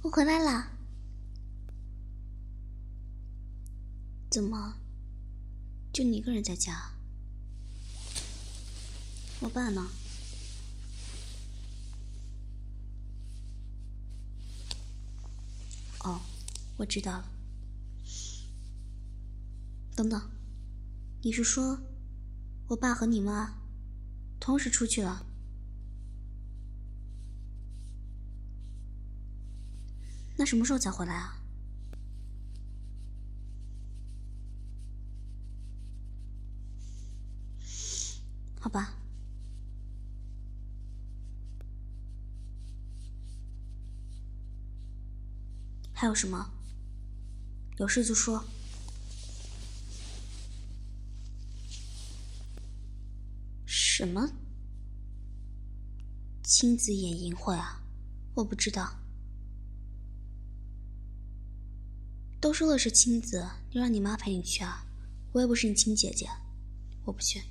我回来啦。怎么，就你一个人在家？我爸呢？哦，我知道了。等等，你是说我爸和你妈同时出去了？那什么时候才回来啊？好吧。还有什么？有事就说。什么？亲子野营会啊？我不知道。都说了是亲子，就让你妈陪你去啊。我又不是你亲姐姐，我不去。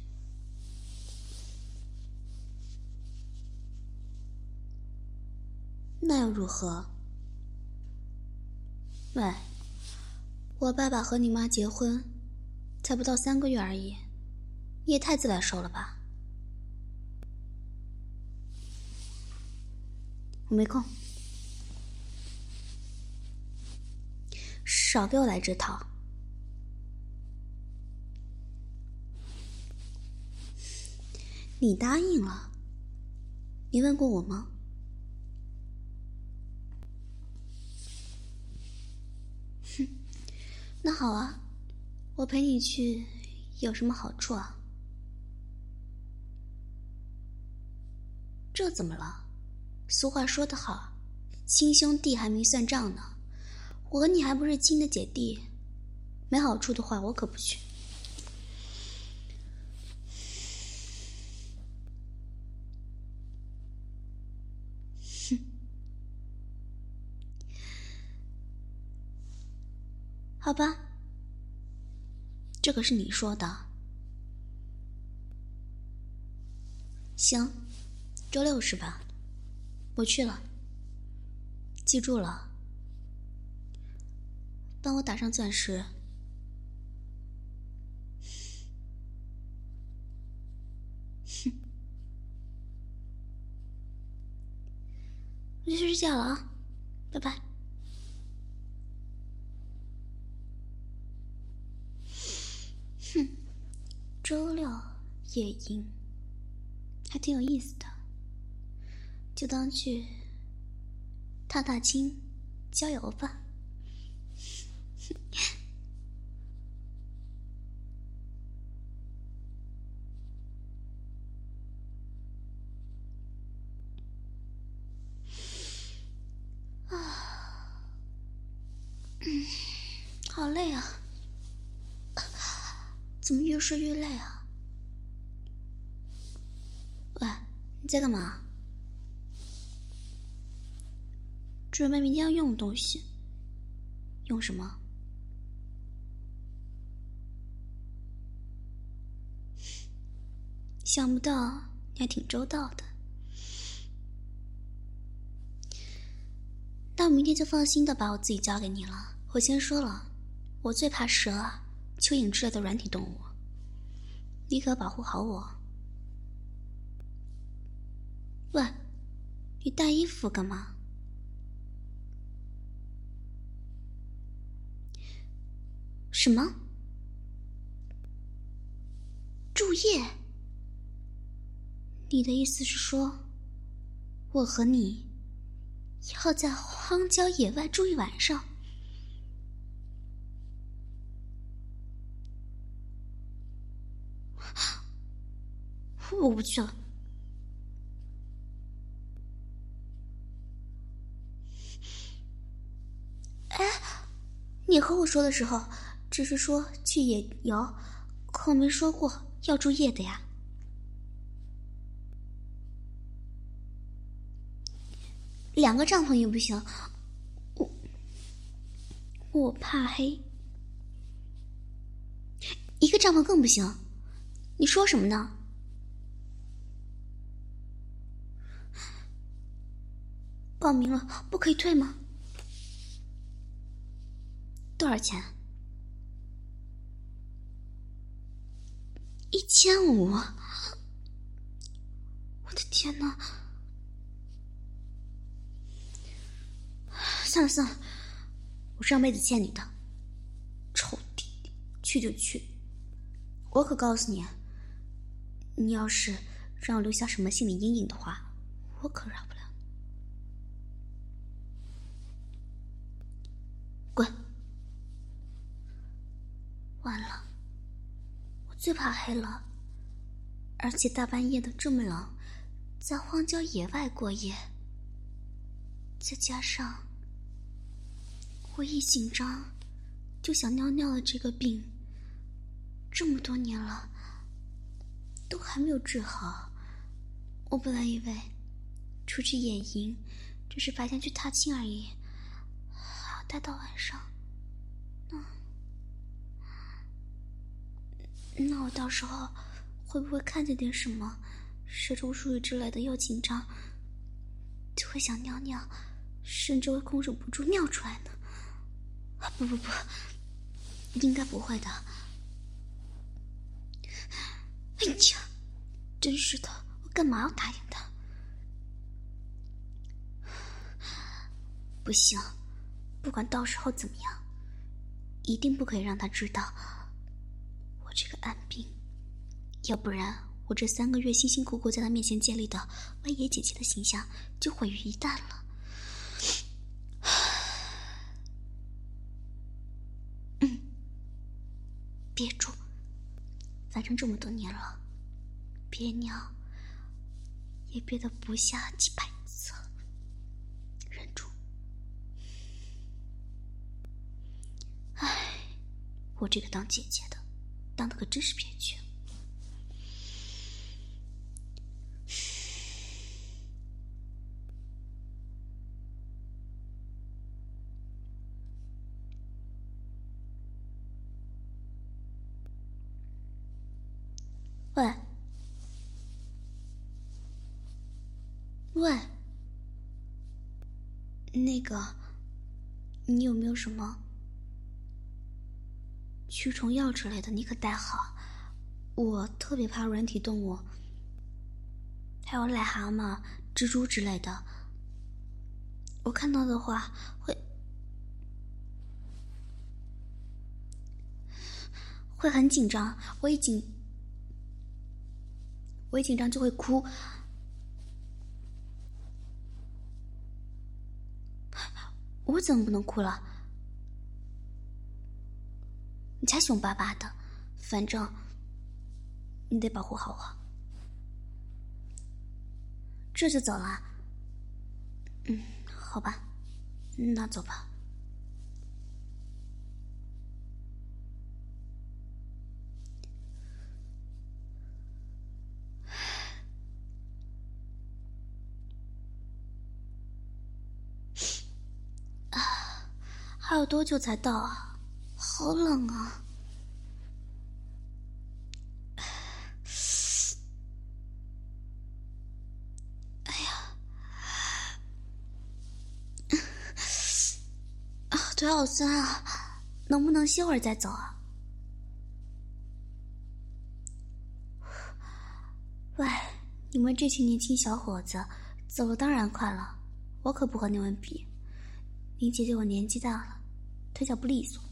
那又如何？喂，我爸爸和你妈结婚才不到3个月而已，你也太自来熟了吧。我没空，少给我来这套。你答应了，你问过我吗？哼，那好啊，我陪你去有什么好处啊？这怎么了？俗话说得好，亲兄弟还没算账呢。我和你还不是亲的姐弟，没好处的话我可不去。哼，好吧，这可是你说的。行，周6是吧？我去了，记住了，帮我打上钻石。哼，我去睡觉了啊，拜拜。哼，周6野营还挺有意思的，就当去踏踏青郊游吧。好累啊，怎么越睡越累啊？喂，你在干嘛？准备明天要用的东西。用什么？想不到你还挺周到的。那我明天就放心的把我自己交给你了。我先说了，我最怕蛇啊、蚯蚓之类的软体动物，你可要保护好我。喂，你带衣服干嘛？什么？住夜？你的意思是说，我和你要在荒郊野外住一晚上？我不去了。哎，你和我说的时候，只是说去野游，可没说过要住夜的呀。2个帐篷也不行，我怕黑。1个帐篷更不行。你说什么呢？报名了不可以退吗？ 少钱？1500，我的天哪！算了算了，我上辈子欠你的，臭弟弟，去就去。我可告诉你，你要是让我留下什么心理阴影的话，我可饶不了你。滚！完了，我最怕黑了，而且大半夜的这么冷，在荒郊野外过夜，再加上我一紧张就想尿尿的这个病，这么多年了都还没有治好。我本来以为出去野营只是白天去踏青而已，还要待到晚上，那我到时候会不会看见点什么蛇虫鼠蚁之类的，又紧张就会想尿尿，甚至会控制不住尿出来呢？不，应该不会的。哎呀，真是的，我干嘛要答应他？不行，不管到时候怎么样，一定不可以让他知道我这个暗病，要不然我这3个月辛辛苦苦在他面前建立的歪野姐姐的形象就毁于一旦了。憋住，反正这么多年了，憋尿也憋得不下几百次了，忍住。唉，我这个当姐姐的当得可真是憋屈。喂，那个，你有没有什么驱虫药之类的？你可带好，我特别怕软体动物，还有癞蛤蟆、蜘蛛之类的，我看到的话会很紧张，我一紧张就会哭。我怎么不能哭了？你才凶巴巴的，反正你得保护好我。这就走了？好吧，那走吧。还有多久才到啊？好冷啊！哎呀，腿好酸啊，能不能歇会儿再走啊？喂，你们这群年轻小伙子走了当然快了，我可不和你们比。林姐姐我年纪大了，腿脚不利索。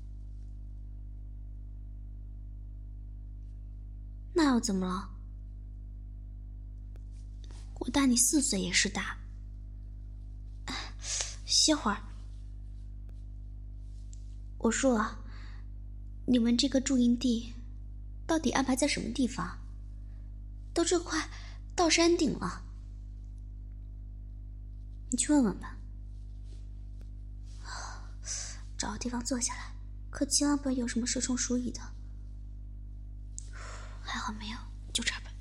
那又怎么了？我大你4岁也是大。歇会儿。我说啊，你们这个驻营地到底安排在什么地方？都这快到山顶了，你去问问吧。找个地方坐下来，可千万不要有什么蛇虫鼠蚁的。还好没有，就这儿吧。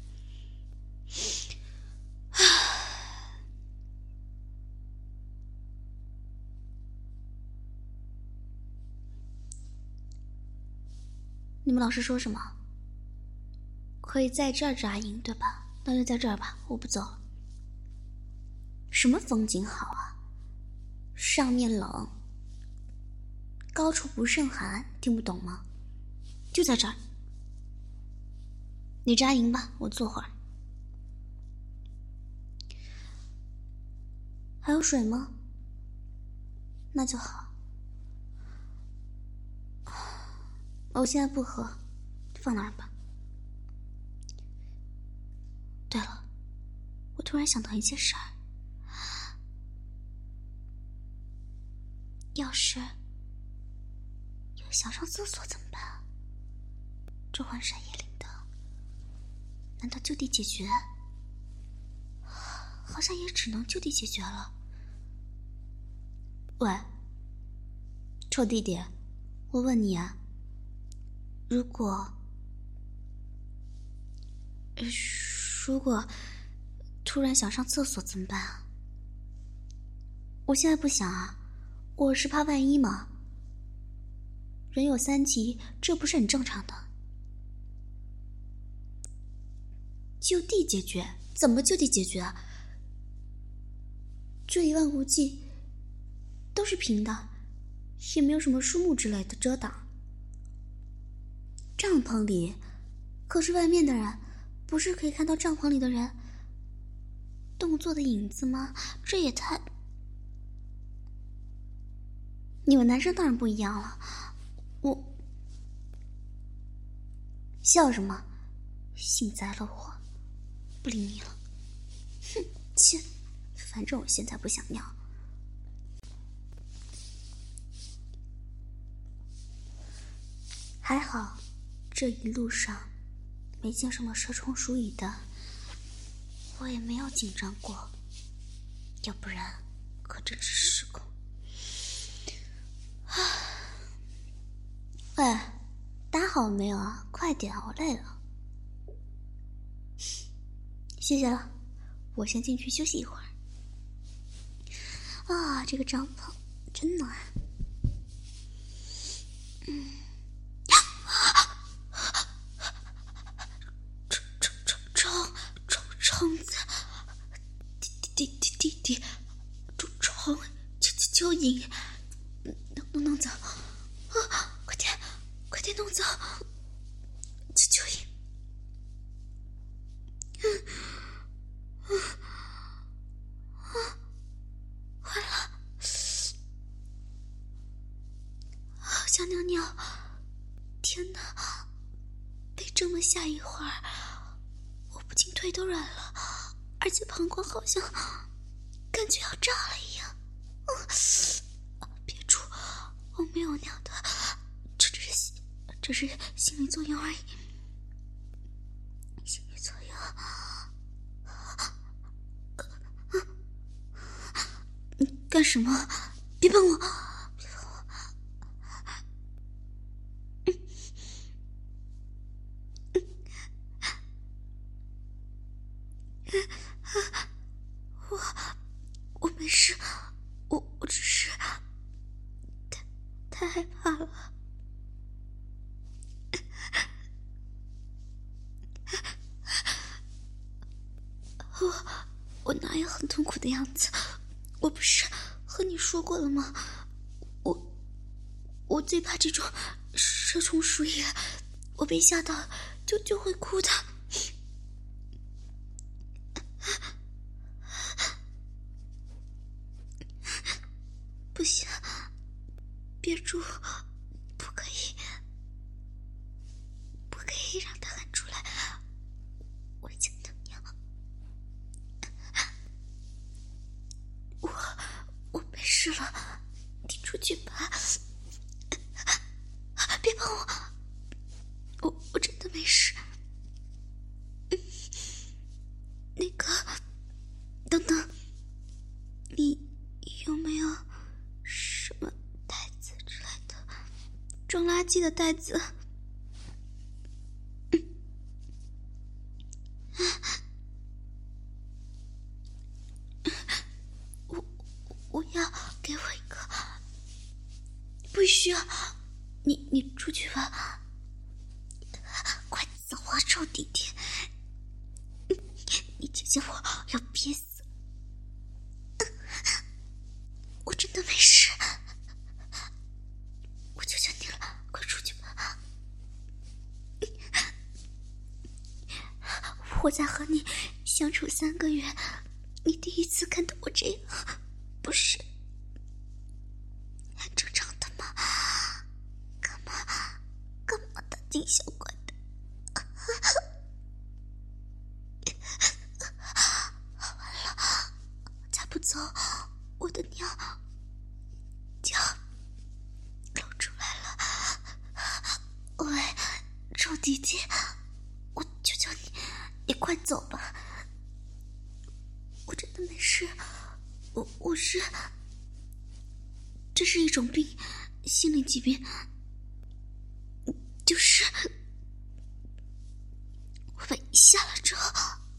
你们老师说什么？可以在这儿扎营，对吧？那就在这儿吧，我不走了。什么风景好啊？上面冷， 高处不胜寒，听不懂吗？就在这儿。你扎营吧，我坐会儿。还有水吗？那就好。我现在不喝，放那儿吧。对了，我突然想到一件事儿，要是有想上厕所怎么办？这荒山野岭的，难道就地解决？好像也只能就地解决了。喂，臭弟弟，我问你啊，如果突然想上厕所怎么办啊？我现在不想啊，我是怕万一嘛。人有3急，这不是很正常的。就地解决？怎么就地解决啊？这一望无际都是平的，也没有什么树木之类的遮挡。帐篷里可是外面的人，不是可以看到帐篷里的人动作的影子吗？这也太……你们男生当然不一样了。我笑什么？幸灾乐祸，不理你了。哼，切，反正我现在不想尿。还好这一路上没见什么蛇虫鼠蚁的，我也没有紧张过，要不然可真是失控。喂，打好没有啊？快点，我累了。谢谢了，我先进去休息一会儿。啊，这个帐篷真暖。虫子，滴，虫，蚯蚓，弄走！啊，快点弄走！蚯蚓。坏了，好想尿尿。天哪，被这么下一会儿，我不仅腿都软了，而且膀胱好像感觉要炸了一样。别住，我没有尿的，这是心理作用而已。心理作用。你干什么？别碰我！别碰我！我没事，我只是太害怕了。我哪有很痛苦的样子？我不是和你说过了吗？我最怕这种蛇虫鼠蚁，我被吓到就会哭的。不行，憋住，不可以让他喊出来，我想尿。我没事了，你出去吧。别碰我，我真的没事。那个，等等，你有没有什么袋子之类的，装垃圾的袋子？我要，给我一个。不需要，你出去吧。快走啊，臭弟弟！你姐姐我要憋死。我真的没事。 我才和你相处3个月，你第一次看到我这样，不是很正常的吗？干嘛大惊小怪的？完了，再不走，我的尿就露出来了。喂，臭弟弟，我求求你，你快走吧。我真的没事，我是，这是一种病，心理疾病，就是我被下了之后，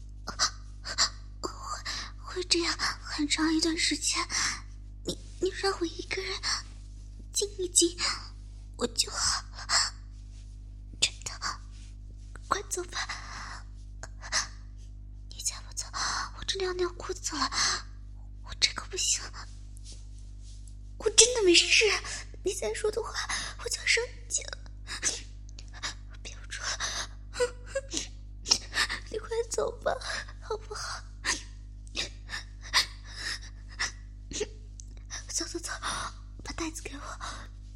会这样很长一段时间。你让我一个人静一静，我就好了。真的，快走吧。你再不走，我真的要尿裤子了。我这个不行，我真的没事。你再说的话，我就要生气了。憋不住了，你快走吧，好不好？走，把袋子给我。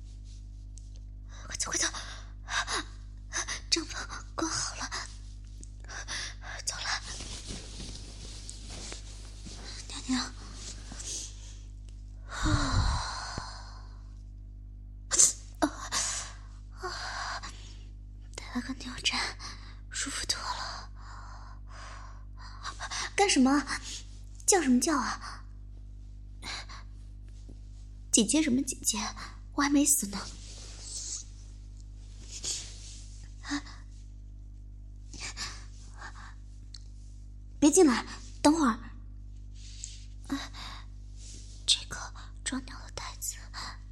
快走，帐篷关好了。走了，娘，带了个尿枕，舒服多了。干什么？叫什么叫啊？姐姐什么姐姐？我还没死呢。别进来，等会儿。这个装尿的袋子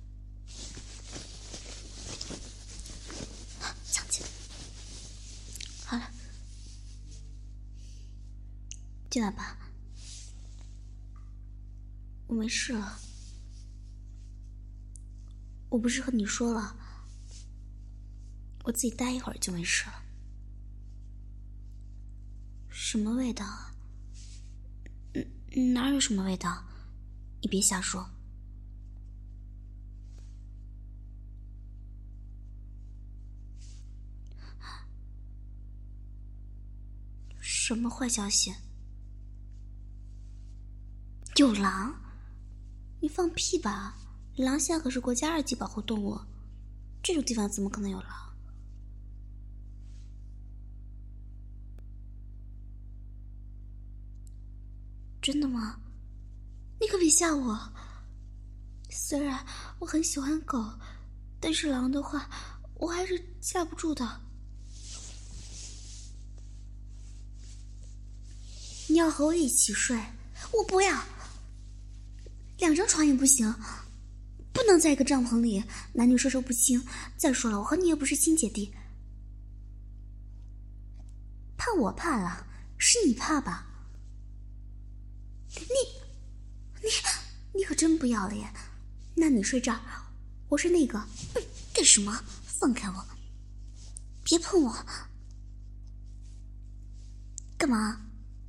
藏起来。好了，进来吧。我没事了。我不是和你说了，我自己待一会儿就没事了。什么味道啊？哪有什么味道？你别瞎说。什么坏消息？有狼？你放屁吧！狼虾可是国家2级保护动物，这种地方怎么可能有狼？真的吗？你可别吓我。虽然我很喜欢狗，但是狼的话，我还是架不住的。你要和我一起睡？我不要。2张床也不行，不能在一个帐篷里，男女授受不亲。再说了，我和你又不是亲姐弟。怕我怕了，是你怕吧？你可真不要脸！那你睡这儿，我睡那个。干什么？放开我！别碰我！干嘛？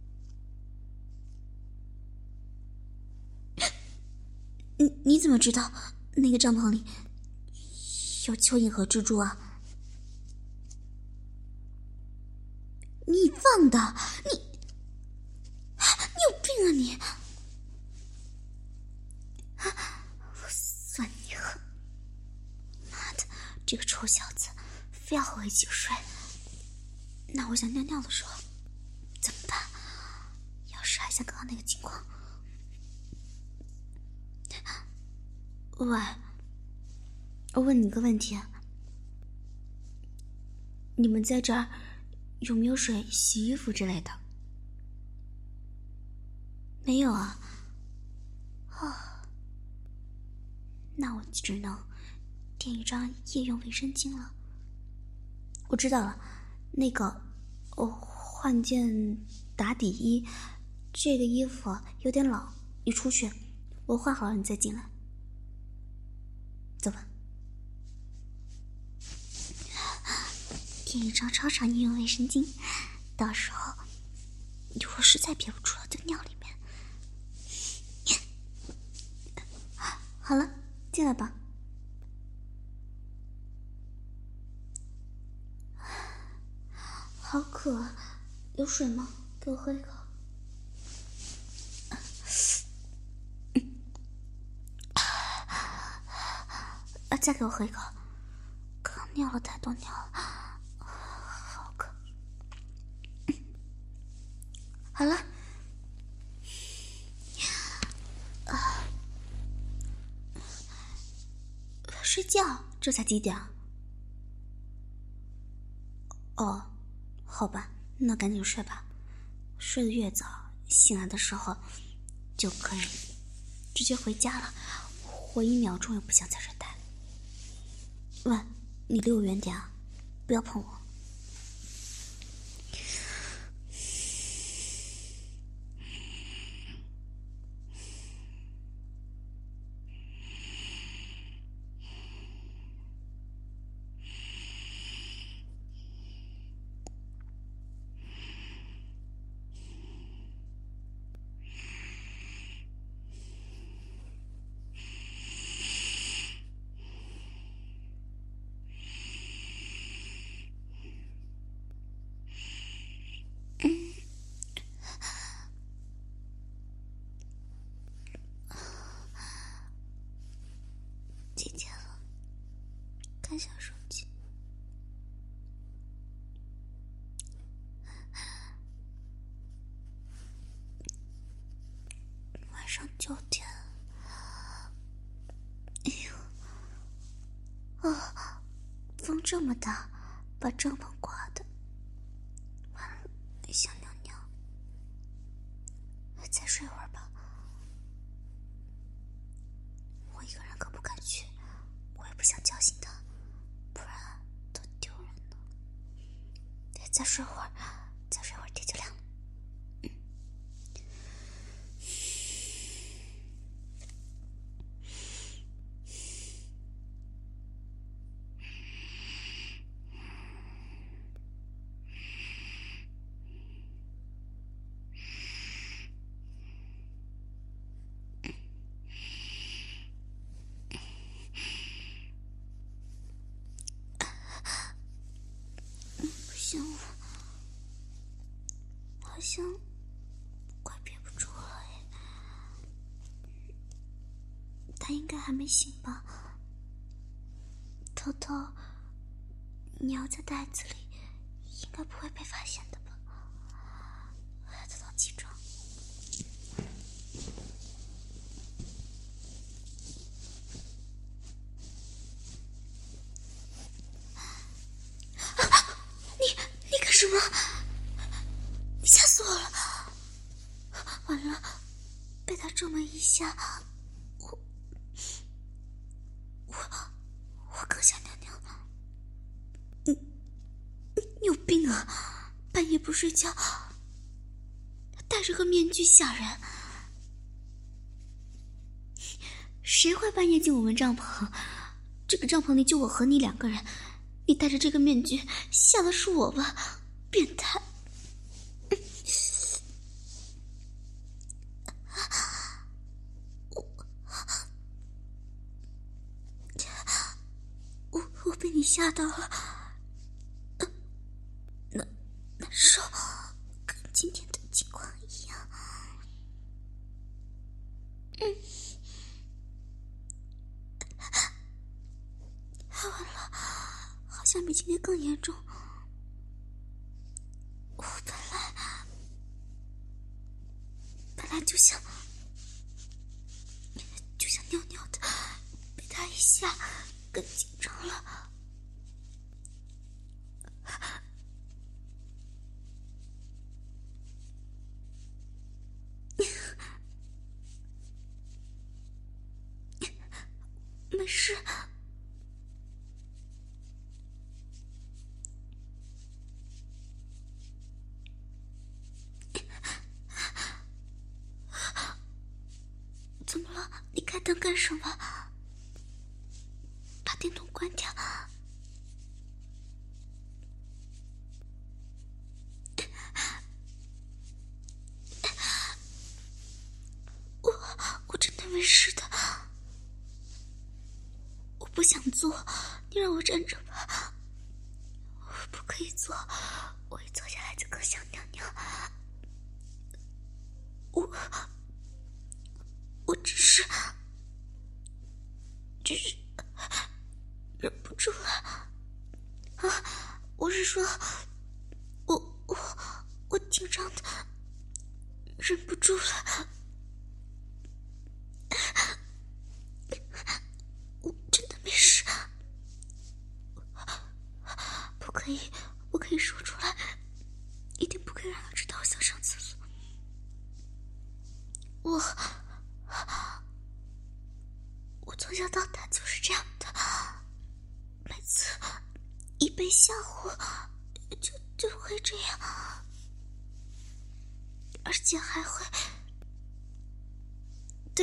你怎么知道那个帐篷里有蚯蚓和蜘蛛啊？你放的！你有病啊你！我算你狠！妈的，这个臭小子，非要和我一起睡。那我想尿尿的时候怎么办？要是还像刚刚那个情况……喂，我问你个问题，你们在这儿有没有水洗衣服之类的？没有啊。哦，那我只能垫一张夜用卫生巾了。我知道了，那个我换件打底衣，这个衣服有点老，你出去，我换好了你再进来。走吧。垫一张超长夜用卫生巾，到时候一会儿实在憋不住了，就尿里面。好了，进来吧。好渴，有水吗？给我喝一口。再给我喝一口。刚尿了太多尿了，好渴。好了。睡觉，这才几点啊？哦，好吧，那赶紧睡吧。睡得越早，醒来的时候就可以直接回家了。我1秒钟也不想在这待了。喂，你离我远点啊，不要碰我。几点了？看下手机。晚上9点。哎呦，风这么大，把帐篷刮的。完了，想尿尿。再睡会儿吧。我一个人可不敢去，我也不想叫醒他，不然多丢人呢。再睡会儿，天就亮了。不行了，好像快憋不住了哎。他应该还没醒吧？头头，你要在袋子里，应该不会被发现的吧？头头起床。你干什么？你吓死我了！完了，被他这么一下，我更想尿尿了。你有病啊！半夜不睡觉，戴着个面具吓人。谁会半夜进我们帐篷？这个帐篷里就我和你2个人，你戴着这个面具，吓的是我吧？变态！我被你吓到了，难受，跟今天的情况一样。完了，好像比今天更严重。我本来就想尿尿的，被他一下更紧张了。没事。怎么了？你开灯干什么？把电筒关掉。 没事的。我不想坐，你让我站着吧。我不可以坐，我一坐下来就更想尿尿。我只是忍不住了。啊，我是说，我紧张的忍不住了。我真的没事，不可以说出来，一定不可以让他知道我想上厕所。我从小到大就是这样的，每次一被吓唬就会这样，而且还会对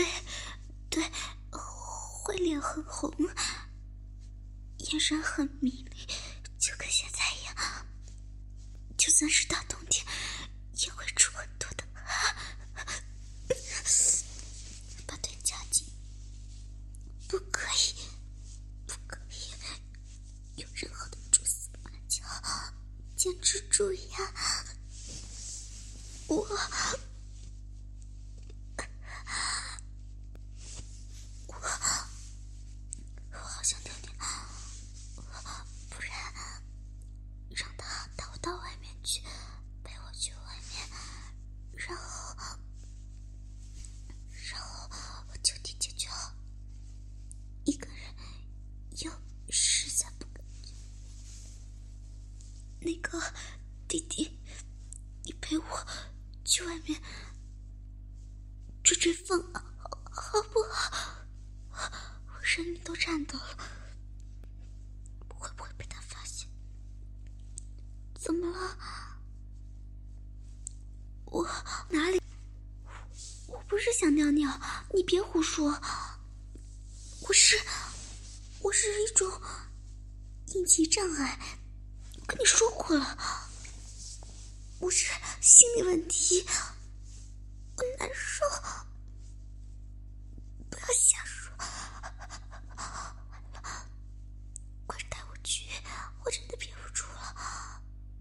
会脸很红，眼神很迷离，就跟现在一样。就算是大冬天也会出很多的汗。把腿夹紧，不可以有任何的蛛丝马迹，坚持住呀。我好想尿尿，不然让他带我到外面去，陪我去外面，然后我就地解决好。一个人又实在不敢去。那个弟弟，你陪我去外面吹风好不好？我声音都颤抖了，会不会被他发现？怎么了？我哪里？我不是想尿尿，你别胡说。我是一种应激障碍，我跟你说过了，我是心理问题，我难受，不要瞎说。快带我去，我真的憋不住了。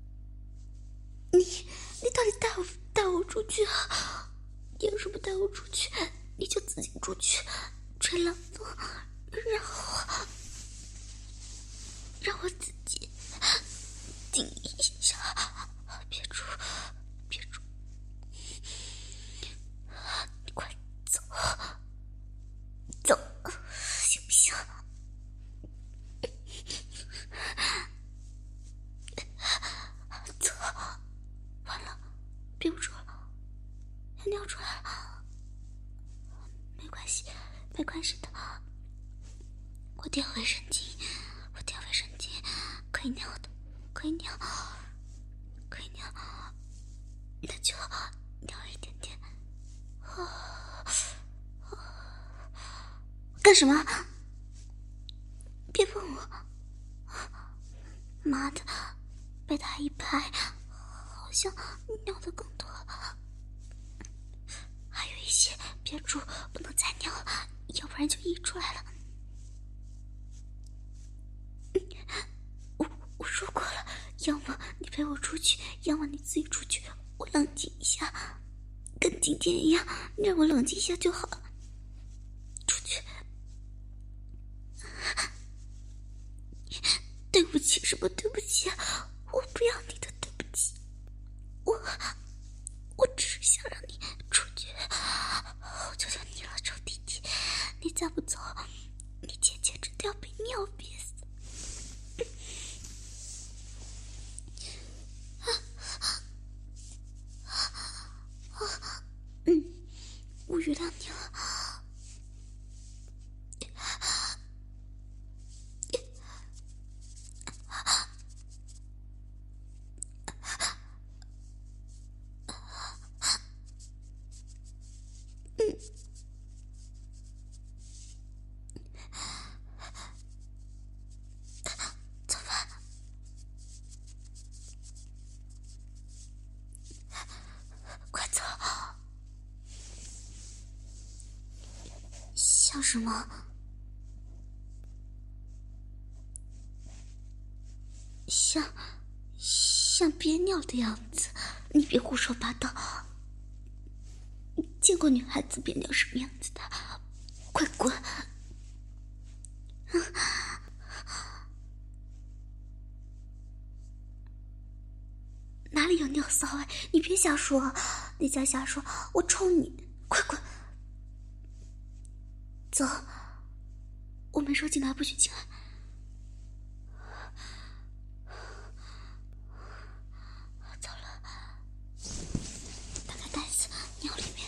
你到底带我出去啊？你要是不带我出去，你就自己出去吹冷风，让我自己定一下。憋住，你快走，行不行？走，完了，憋不住了，要尿出来了。没关系的，我垫卫生巾，可以尿的，可以尿，那就尿一点点。干什么？别碰我！妈的，被他一拍，好像尿得更多了。还有一些，憋住，不能再尿了，要不然就溢出来了。我说过了，要么你陪我出去，要么你自己出去，我冷静一下，跟今天一样，让我冷静一下就好了。出去。对不起，什么对不起啊？我不要你的对不起，我只是想让你出去。我求求你了，臭弟弟，你再不走，你姐姐真的要被尿憋死。我原谅你了。走吧。快走。 像什么？像憋尿的样子，你别胡说八道。你见过女孩子憋尿什么样子的？快滚！哪里有尿骚哎？你别瞎说，你再瞎说，我抽你！快滚！走，我没说进来不许进来。糟了，打开袋子，尿里面。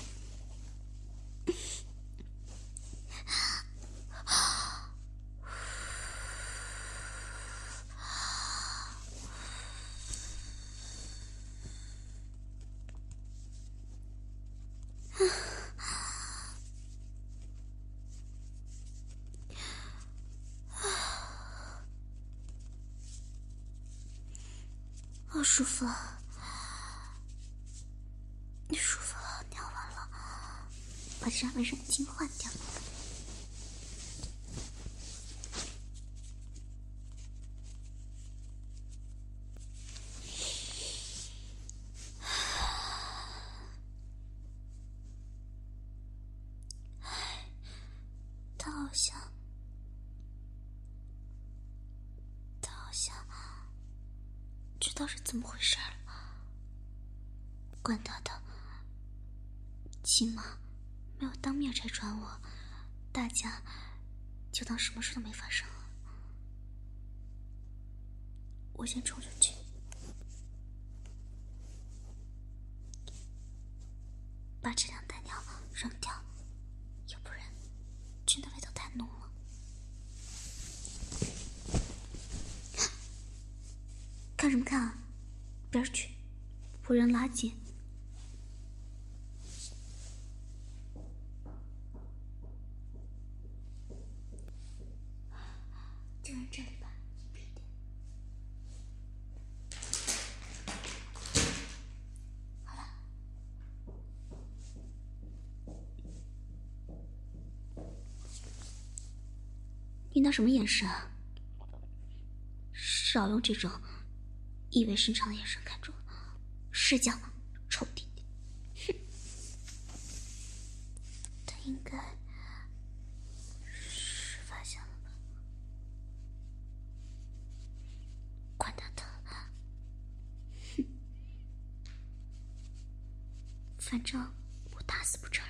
好舒服啊！你舒服了，尿完了，把这张卫生巾换掉。他好像知道是怎么回事了。管他的，起码没有当面拆穿我，大家就当什么事都没发生了。我先冲出去，把这两袋尿扔掉，要不然真的味道太浓了。看什么看啊？边去，不扔垃圾。就扔这里吧，闭一点。好了。你那什么眼神啊？少用这种意味深长的眼神看着我，睡觉，臭弟弟！哼，他应该是发现了吧？管他的，哼，反正我打死不承认。